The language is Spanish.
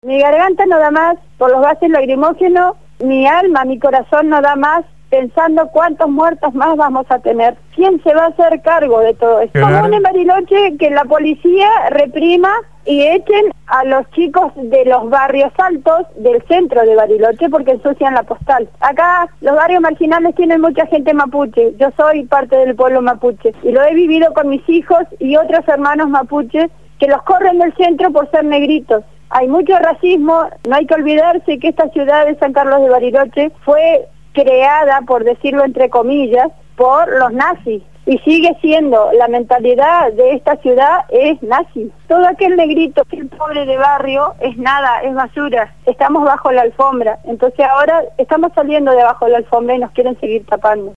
Mi garganta no da más por los gases lacrimógenos, mi alma, mi corazón no da más pensando cuántos muertos más vamos a tener. ¿Quién se va a hacer cargo de todo esto? Claro. Común en Bariloche que la policía reprima y echen a los chicos de los barrios altos del centro de Bariloche porque ensucian la postal. Acá los barrios marginales tienen mucha gente mapuche, yo soy parte del pueblo mapuche y lo he vivido con mis hijos y otros hermanos mapuches que los corren del centro por ser negritos. Hay mucho racismo, no hay que olvidarse que esta ciudad de San Carlos de Bariloche fue creada, por decirlo entre comillas, por los nazis. Y sigue siendo, la mentalidad de esta ciudad es nazi. Todo aquel negrito, aquel pobre de barrio, es nada, es basura. Estamos bajo la alfombra. Entonces ahora estamos saliendo de bajo la alfombra y nos quieren seguir tapando.